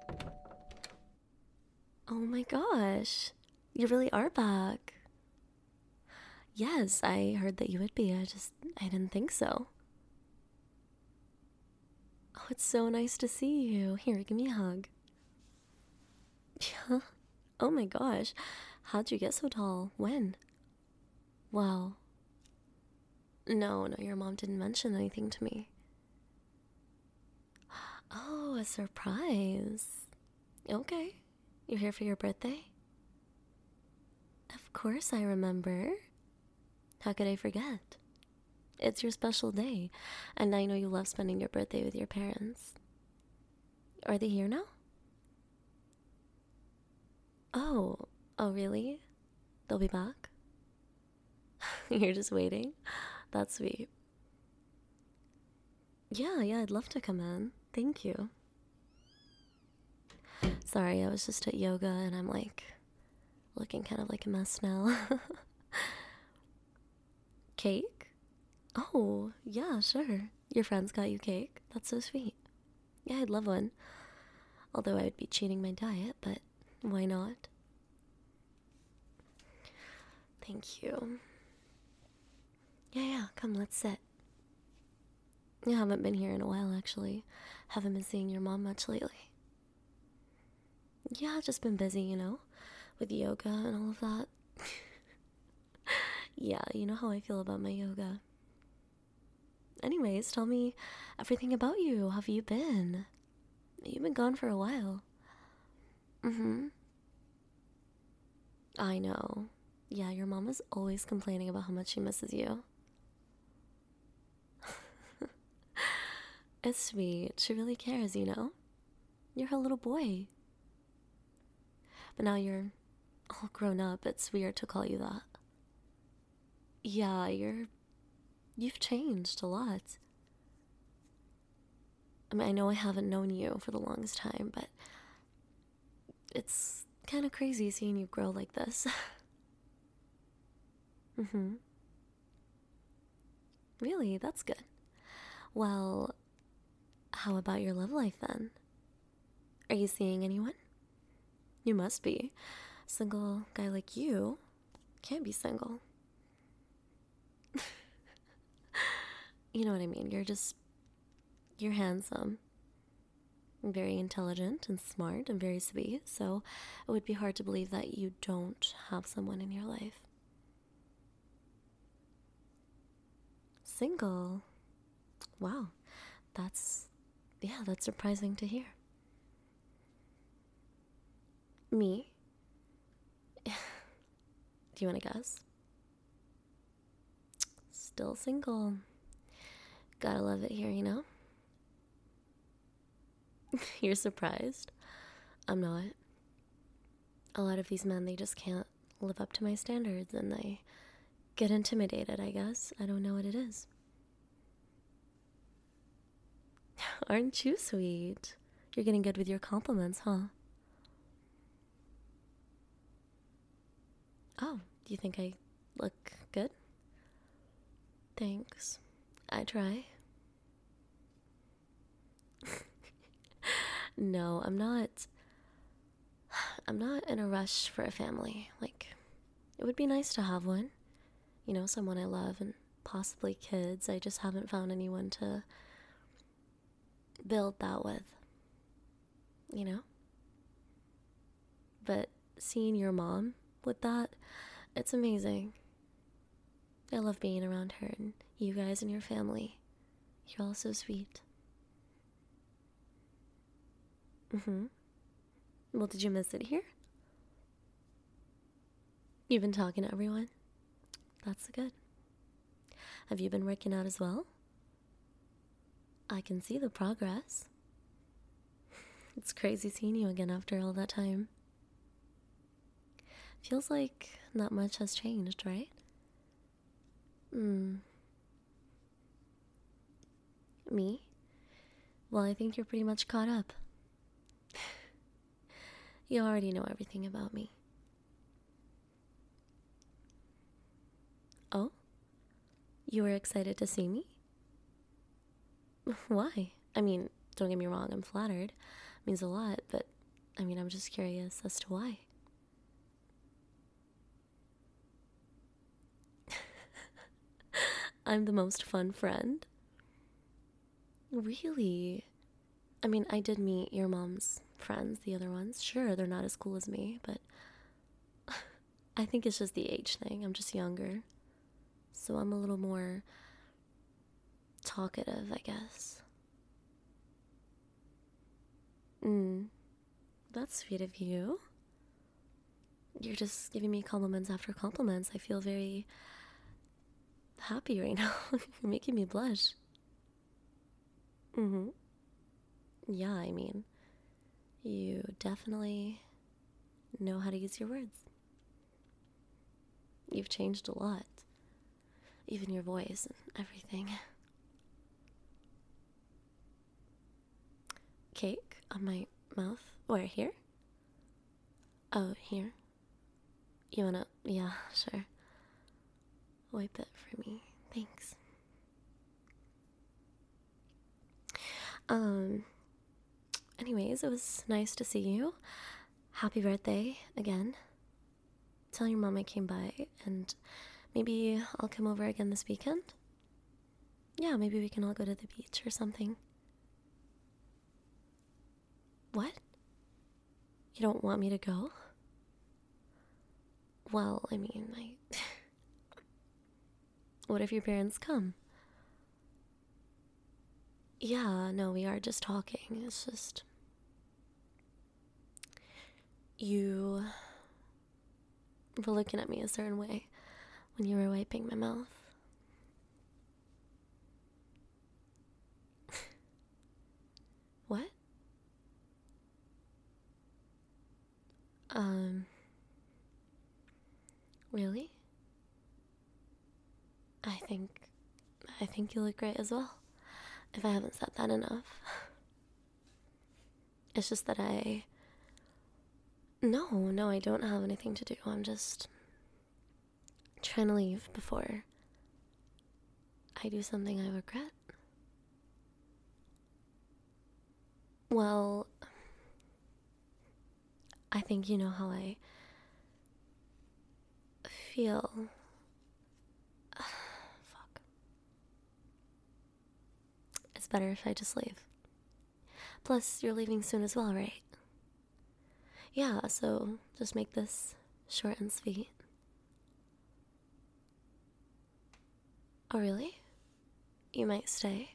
Oh my gosh. You really are back. Yes, I heard that you would be. I didn't think so. Oh, it's so nice to see you. Here, give me a hug. Yeah. Oh my gosh. How'd you get so tall? When? Wow. No, no, your mom didn't mention anything to me. Oh, a surprise. Okay. You're here for your birthday? Of course I remember. How could I forget? It's your special day, and I know you love spending your birthday with your parents. Are they here now? Oh, oh, really? They'll be back? You're just waiting? That's sweet. Yeah, yeah, I'd love to come in. Thank you. Sorry, I was just at yoga and I'm like looking kind of like a mess now. Cake? Oh, yeah, sure. Your friends got you cake? That's so sweet. Yeah, I'd love one. Although I would be cheating my diet, but why not? Thank you. Yeah, yeah, come, let's sit. I haven't been here in a while, actually. Haven't been seeing your mom much lately. Yeah, I've just been busy, with yoga and all of that. Yeah, you know how I feel about my yoga. Anyways, tell me everything about you. How have you been? You've been gone for a while. Mm hmm. I know. Yeah, your mom is always complaining about how much she misses you. It's sweet. She really cares. You're her little boy. But now you're all grown up. It's weird to call you that. Yeah, you've changed a lot. I mean, I know I haven't known you for the longest time, but it's kind of crazy seeing you grow like this. Mm-hmm. Really? That's good. Well, how about your love life then? Are you seeing anyone? You must be. Single guy like you can't be single. You know what I mean? You're handsome, and very intelligent and smart and very sweet, so it would be hard to believe that you don't have someone in your life. Single? Wow. That's, yeah, that's surprising to hear. Me? Do you want to guess? Still single. Gotta love it here. You're surprised? I'm not. A lot of these men, they just can't live up to my standards and they get intimidated, I guess. I don't know what it is. Aren't you sweet? You're getting good with your compliments, huh? Oh, do you think I look good? Thanks. I try. No, I'm not. I'm not in a rush for a family. Like, it would be nice to have one. Someone I love and possibly kids. I just haven't found anyone to build that with, you know? But seeing your mom with that, it's amazing. I love being around her and you guys and your family. You're all so sweet. Mm-hmm. Well, did you miss it here? You've been talking to everyone? That's good. Have you been working out as well? I can see the progress. It's crazy seeing you again after all that time. Feels like not much has changed, right? Hmm. Me? Well, I think you're pretty much caught up. You already know everything about me. Oh? You were excited to see me? Why? I mean, don't get me wrong, I'm flattered. It means a lot, but I mean, I'm just curious as to why. I'm the most fun friend. Really? I mean, I did meet your mom's friends, the other ones. Sure, they're not as cool as me, but I think it's just the age thing. I'm just younger. So I'm a little more talkative, I guess. That's sweet of you. You're just giving me compliments after compliments. I feel very happy right now. You're making me blush. Mm-hmm. Yeah, I mean, you definitely know how to use your words. You've changed a lot. Even your voice and everything. Cake on my mouth? Where, here? Oh, here? You wanna? Yeah, sure. Wipe it for me. Thanks. Um, Anyways, it was nice to see you. Happy birthday again. Tell your mom I came by, and maybe I'll come over again this weekend. Yeah, maybe we can all go to the beach or something. What? You don't want me to go? Well, I mean, what if your parents come? Yeah, no, we are just talking. It's just. You were looking at me a certain way when you were wiping my mouth. What? Um, really? I think. I think you look great as well. If I haven't said that enough. It's just that I. No, I don't have anything to do. I'm just trying to leave before I do something I regret. Well, I think you know how I feel. Fuck. It's better if I just leave. Plus, you're leaving soon as well, right? Yeah, so just make this short and sweet. Oh, really? You might stay?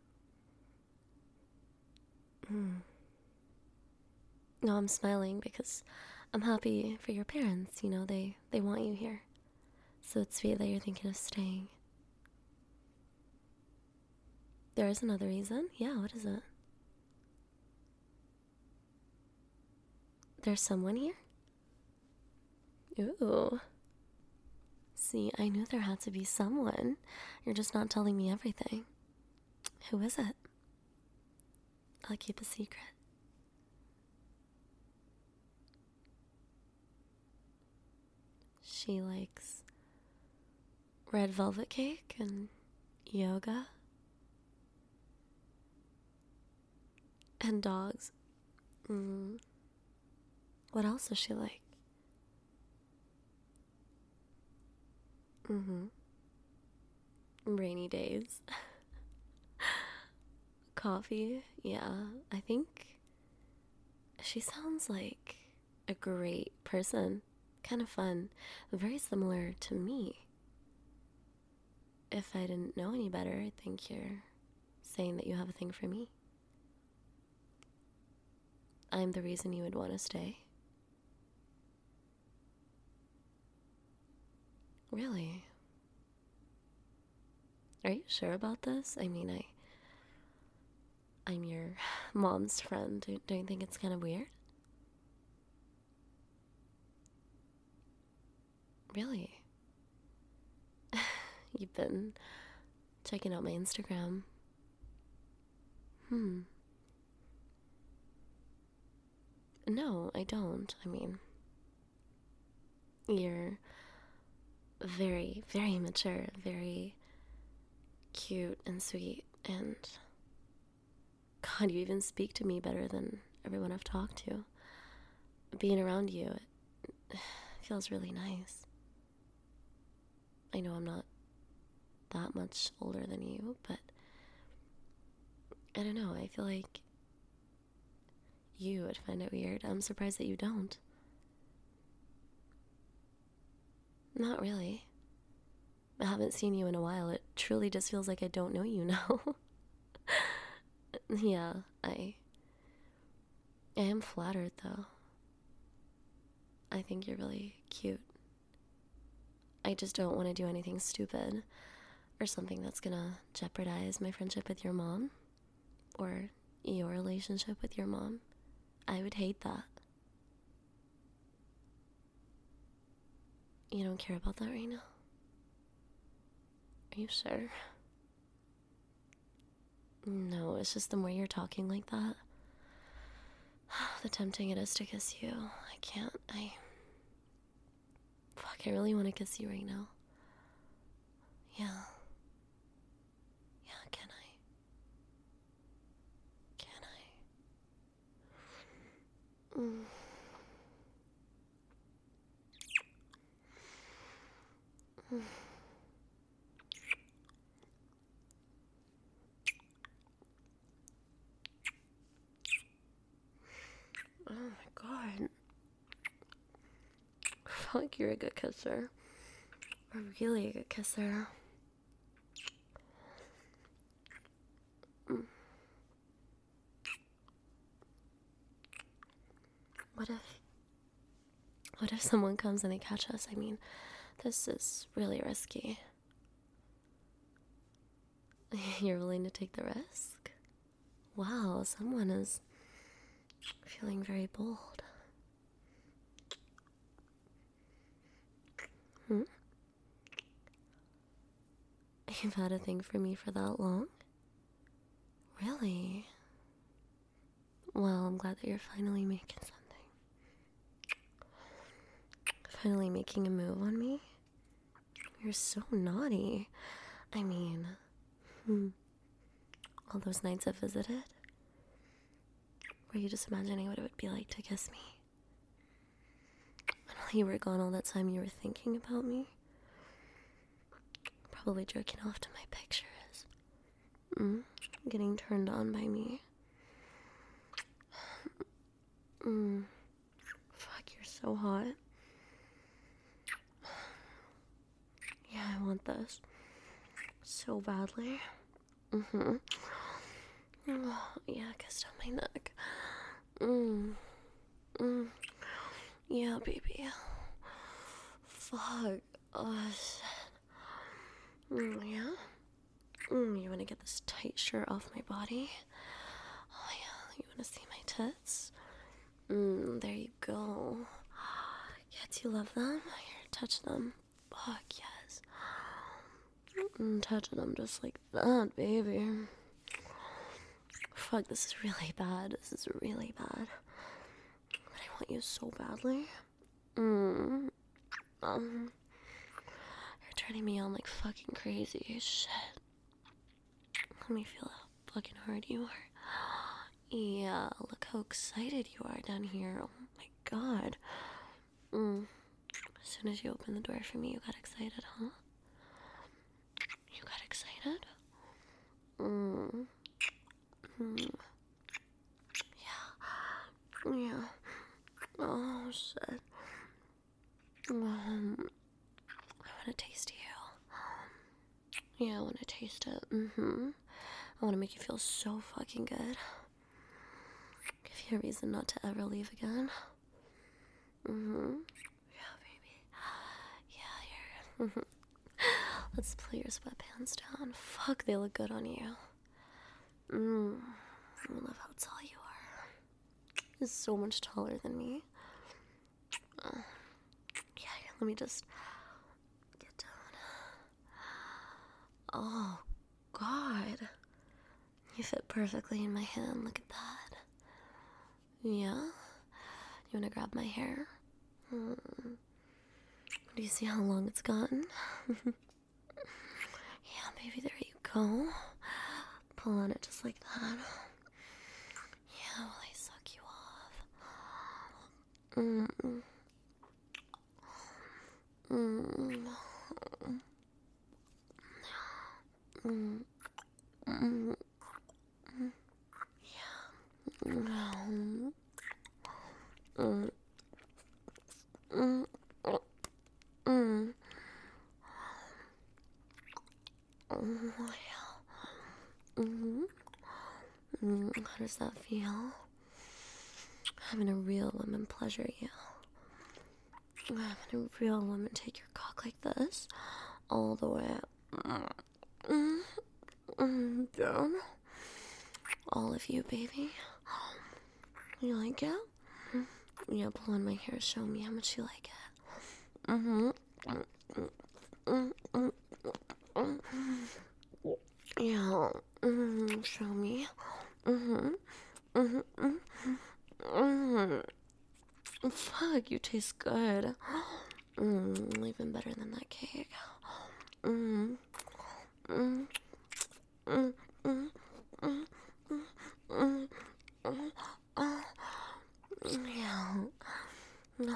No, I'm smiling because I'm happy for your parents. You know, they want you here. So it's sweet that you're thinking of staying. There is another reason? Yeah, what is it? There's someone here? Ooh. See, I knew there had to be someone. You're just not telling me everything. Who is it? I'll keep a secret. She likes red velvet cake and yoga and dogs. What else does she like? Rainy days. Coffee. Yeah, I think she sounds like a great person. Kind of fun. Very similar to me. If I didn't know any better, I think you're saying that you have a thing for me. I'm the reason you would want to stay. Really? Are you sure about this? I mean, I'm your mom's friend. Don't you think it's kind of weird? Really? You've been checking out my Instagram. No, I don't. I mean, you're very, very mature, very cute and sweet, and God, you even speak to me better than everyone I've talked to. being around you, it feels really nice. I know I'm not that much older than you, but I don't know, I feel like you would find it weird. I'm surprised that you don't. Not really. I haven't seen you in a while. It truly just feels like I don't know you now. Yeah, I am flattered though. I think you're really cute. I just don't want to do anything stupid or something that's gonna jeopardize my friendship with your mom or your relationship with your mom. I would hate that. You don't care about that right now? Are you sure? No, it's just the more you're talking like that, the tempting it is to kiss you. I can't. Fuck, I really want to kiss you right now. Yeah. Yeah, can I? Can I? Oh my god. Fuck, you're a good kisser. A really good kisser. What if someone comes and they catch us? I mean, this is really risky. You're willing to take the risk? Wow, someone is feeling very bold. You've had a thing for me for that long? Really? Well, I'm glad that you're finally making something. Finally making a move on me? You're so naughty. I mean, all those nights I visited? Were you just imagining what it would be like to kiss me? And while you were gone all that time, you were thinking about me? Probably jerking off to my pictures. Getting turned on by me. Fuck, you're so hot. Yeah, I want this. So badly. Oh, yeah, kissed on my neck. Yeah, baby. Fuck. Oh, shit. Yeah? You wanna get this tight shirt off my body? Oh, yeah. You wanna see my tits? There you go. Yeah, do you love them? Here, touch them. Fuck, yes. Touch them just like that, baby. Fuck, this is really bad. This is really bad. But I want you so badly. You're turning me on like fucking crazy. Shit. Let me feel how fucking hard you are. Yeah, look how excited you are down here. Oh my god. As soon as you opened the door for me, you got excited, huh? You got excited? Yeah. Oh, shit. I want to taste you. Yeah, I want to taste it. I want to make you feel so fucking good. Give you a reason not to ever leave again. Yeah, baby. Yeah, here. Let's pull your sweatpants down. Fuck, they look good on you. I love how tall you are. You're so much taller than me. Yeah, here, let me just get down. Oh, God. You fit perfectly in my hand. Look at that. Yeah? You wanna grab my hair? Do you see how long it's gotten? Yeah, baby, there you go. Pull on it just like that. Yeah, while I suck you off. Mm, mm, mm. Oh, yeah. How does that feel? Having a real woman pleasure you. Having a real woman take your cock like this, all the way up. Down. All of you, baby. You like it? Yeah, blow in my hair. Show me how much you like it. Yeah. Show me. Fuck, you taste good. Even better than that cake. Yeah. No.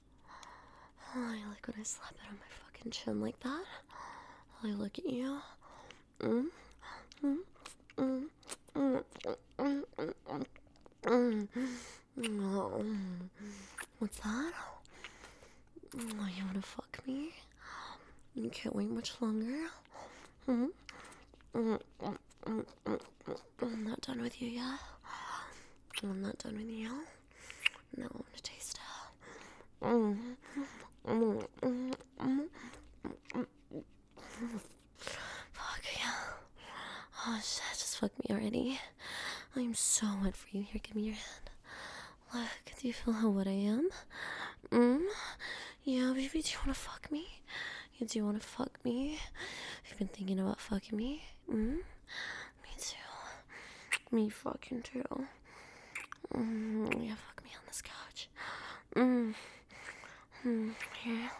I like when I slap it on my fucking chin like that. I look at you. Oh. What's that? Oh, you wanna fuck me? You can't wait much longer. I'm not done with you yet. I'm not done with you. Now I want to taste it. Fuck yeah. Oh shit, just fuck me already. I'm so wet for you. Here, give me your hand. Look, do you feel how wet I am? Yeah, baby, do you want to fuck me? You do want to fuck me? You've been thinking about fucking me? Me too. Me fucking too. Yeah, fuck me on this couch. Here.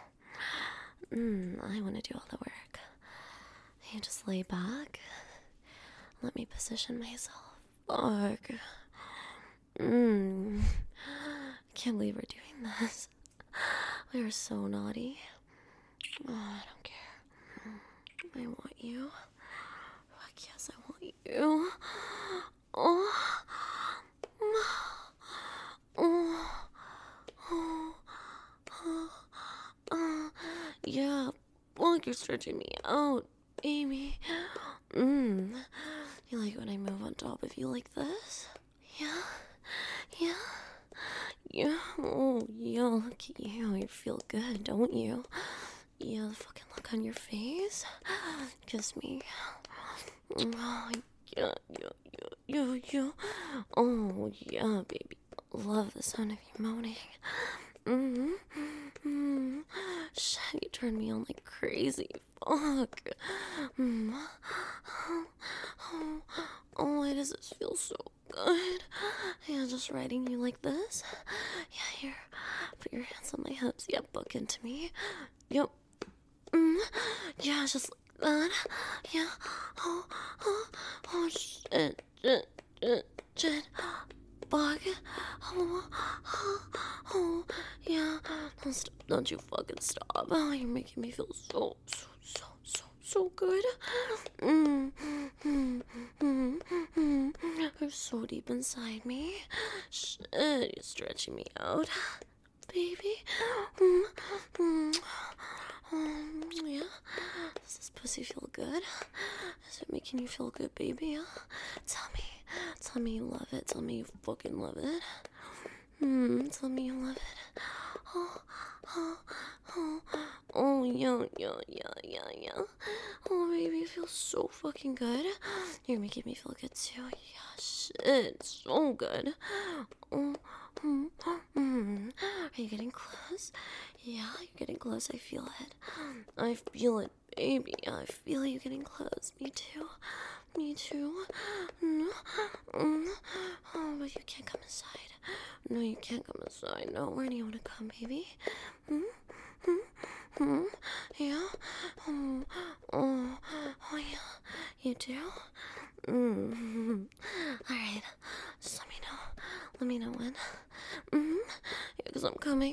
I want to do all the work. You just lay back. Let me position myself. Fuck. Can't believe we're doing this. We are so naughty. Oh, I don't care. I want you. Fuck yes, I want you. Oh. Yeah. Look, you're stretching me out, Amy. You like when I move on top of you like this? Yeah. Oh, yeah, look at you. You feel good, don't you? Yeah, the fucking look on your face. Kiss me. Oh, yeah. Oh, yeah, baby. Love the sound of you moaning. Shit, you turn me on like crazy. Fuck. Why does this feel so good? Yeah, just riding you like this. Yeah, here. Put your hands on my hips. Yeah, book into me. Yep. Yeah, just like that. Yeah. Oh, shit. Bug. Yeah. Don't you fucking stop. Oh, you're making me feel so good. You're so deep inside me. Shit, you're stretching me out, baby. Yeah. Does this pussy feel good? Is it making you feel good, baby? Tell me you love it. Tell me you fucking love it. Tell me you love it. Oh, yeah. Oh, baby, it feels so fucking good. You're making me feel good too. Yeah, shit, so good. Are you getting close? Yeah, you're getting close. I feel it. I feel it, baby. I feel you getting close. Me too. Oh, but you can't come inside. No, you can't come inside. No, where do you want to come, baby? Yeah? Oh, yeah. You do? Alright. Just let me know when. Yeah, because I'm coming.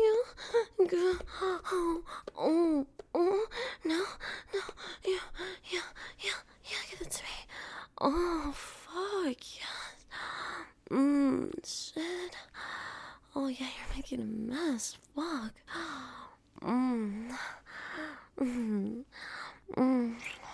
Yeah. No. Yeah. Oh, fuck, yes. Shit. Oh, yeah, you're making a mess. Fuck. Mmm. Mmm. Mmm.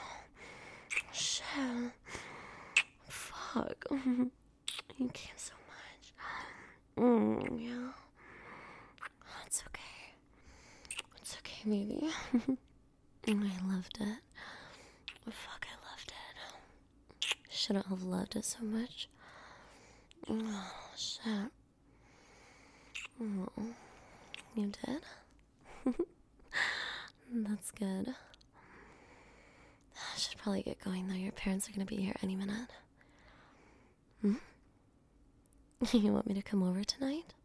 Shit. Fuck. You came so much. Yeah. It's okay. It's okay, baby. I loved it. Fuck, I loved it. Shouldn't have loved it so much. Oh, shit. Oh, you did? That's good. I should probably get going though. Your parents are gonna be here any minute. Hmm? You want me to come over tonight?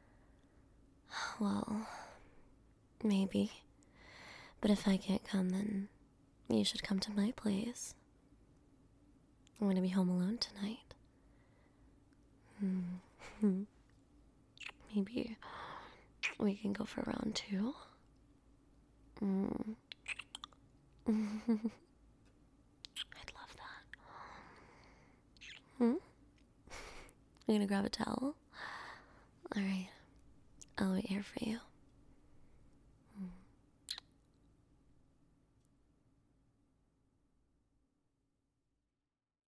Well, maybe. But if I can't come, then you should come to my place. I'm gonna be home alone tonight. Maybe we can go for round two. I'd love that. You gonna grab a towel? Alright, I'll wait here for you.